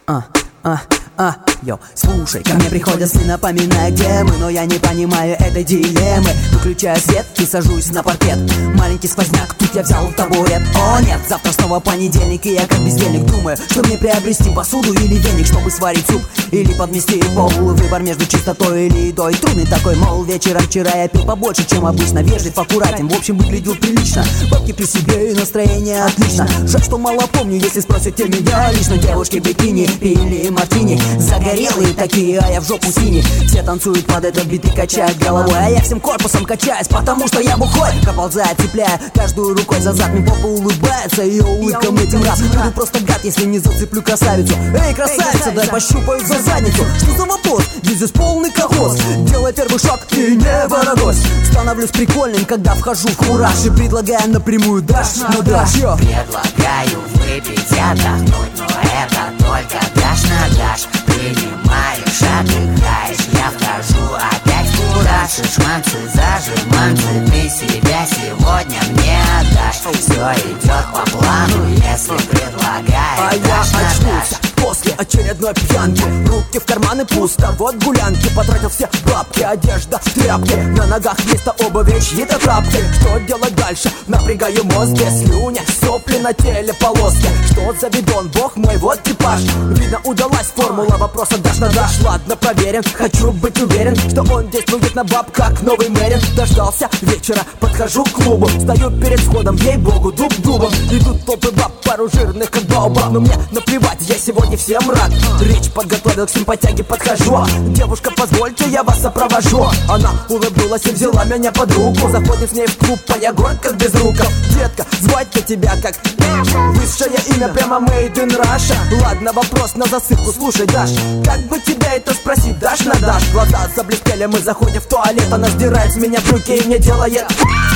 Йо, слушай, ко мне приходят сны, напоминая, где мы, но я не понимаю этой дилеммы. Выключаю свет и сажусь на паркет. Маленький сквозняк, тут я взял табурет. О нет, завтра снова понедельник, и я как бездельник думаю, что мне приобрести посуду или веник, чтобы сварить суп или подмести пол. Выбор между чистотой или едой трудный такой, мол, вечером вчера я пил побольше, чем обычно. Вежлив, аккуратен, в общем, выглядел прилично. Бабки при себе и настроение отлично. Жаль, что мало помню, если спросите меня лично. Девушки бикини пили мартини, загорелые такие, а я в жопу синий. Все танцуют под этот бит и качают головой, а я всем корпусом качаюсь, потому что я бухой. Проползая, цепляя каждую рукой за зад. Мне попа улыбается, ее улыбкам этим раз. Буду просто гад, если не зацеплю красавицу. Эй, красавица, дай пощупаю за задницу. Что за вопрос? Здесь полный колхоз. Делай первый шаг и не ворогось. Становлюсь прикольным, когда вхожу в кураж и предлагаю напрямую дашь, ну дашь. Предлагаю выпить, отдохнуть, но это только дашь на дашь. Принимаешь, отдыхаешь, я вхожу опять в кураж. Шманцы, зажиманцы, ты себя сегодня мне отдашь. Все идет по плану, если предлагаешь, а я очнулся после очередной пьянки. Руки в карманы пусто, вот гулянки. Потратил все бабки, одежда, тряпки. На ногах вместо обуви чьи-то тапки. Что делать дальше? Напрягаю мозг, без слюня, сопли на теле, полоски. Что за бидон, бог мой, вот типаж. Видно, удалась формула вопроса дашь на дашь. Ладно, проверен, хочу быть уверен, что он действует на баб, как новый Мэрин. Дождался вечера, подхожу к клубу. Стою перед входом, ей-богу, дуб дубом. Идут толпы баб, пару жирных, как баобаб. Но мне наплевать, я сегодня всем рад. Речь подготовил, к симпатяге подхожу. Девушка, позвольте, я вас сопровожу. Она улыбнулась и взяла меня под руку. Заходим с ней в клуб, а я горд, как без руков. Детка, звать-то тебя как высшее имя, прямо made in Russia. Ладно, вопрос на засыпку, слушай, Даш, как бы тебя это спросить, дашь на дашь? Глаза заблестели, мы заходим в туалет. Она сдирает с меня брюки и мне делает.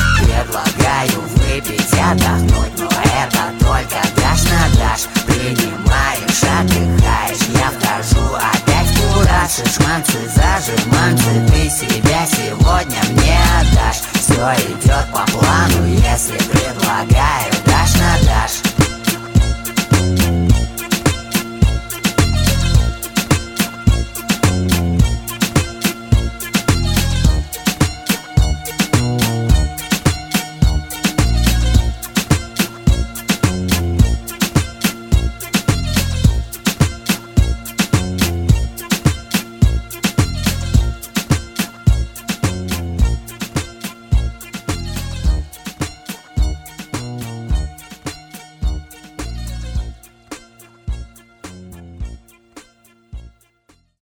Предлагаю выпить, отдохнуть, но это только дашь на дашь. Принимаешь, отдыхаешь, я вхожу опять в кураж. Шманцы, зажиманцы, ты себя сегодня мне отдашь. Все идет по плану, если